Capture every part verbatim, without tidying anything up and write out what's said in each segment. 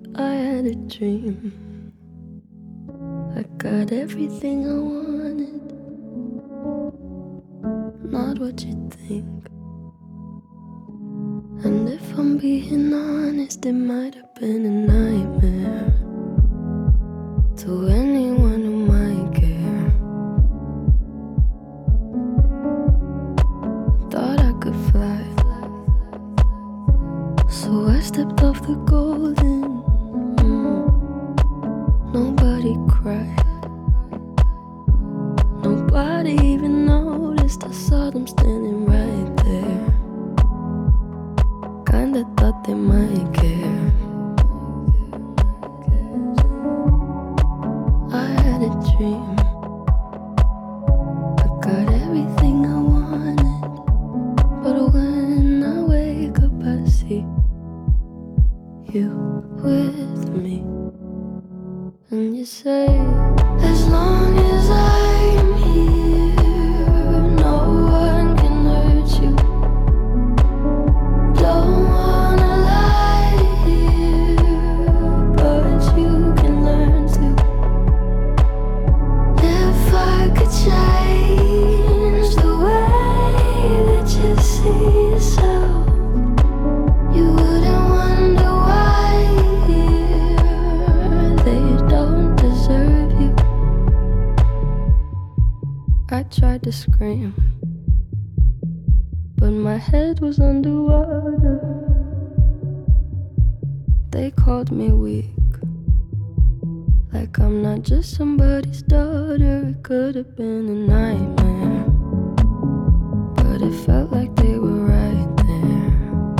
I had a dream. I got everything I wanted, not what you think. And if I'm being honest, it might have been a nightmare to anyone who might care. Thought I could fly, so I stepped off the golden. Mm. Nobody cried, nobody even noticed. I saw them standing right there. Kinda thought they might care. I had a dream. I got everything I wanted, but when I wake up I see you with me. And you say, as long as I'm here, no one can hurt you. Don't wanna lie here, but you can learn to. If I could change the way that you see yourself, you wouldn't wonder why here they don't deserve you. I tried to scream, but my head was underwater. They called me weak, like I'm not just somebody's daughter. It could have been a nightmare, but it felt like they were right there.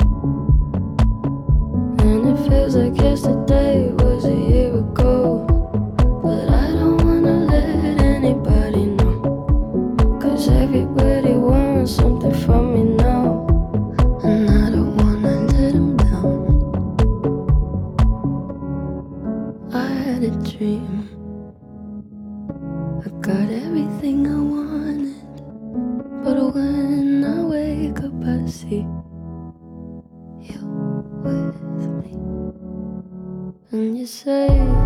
And it feels like yesterday was a year ago, but I don't wanna let anybody know, 'cause everybody wants something from me now, and I don't wanna let them down. I had a dream. I got everything I wanted, but when I wake up I see you with me. And you say,